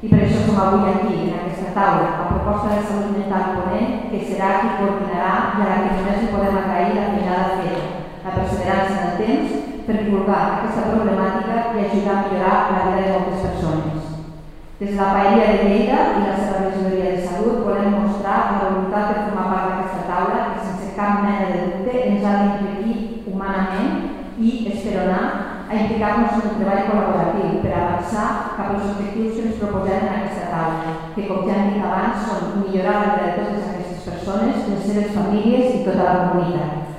I per això som avui aquí, en aquesta taula, a proposta de Salut Mental Ponent, que serà qui coordinarà i a la que només li podem agrair la feinada feta, la perseverança en el temps, per divulgar aquesta problemàtica i ajudar a millorar la vida de moltes persones. Des de la Paella de Lleida i la seva regidoria de Salut volem mostrar la voluntat de formar part d'aquesta taula que sense cap mena de dubte ens ha d'implicar humanament i esperonar a implicar-nos en un treball col·laboratiu per avançar cap als objectius que ens proposem en aquesta taula, que, com ja hem dit abans, són millorar la vida de totes aquestes persones, les seves famílies i tota la comunitat.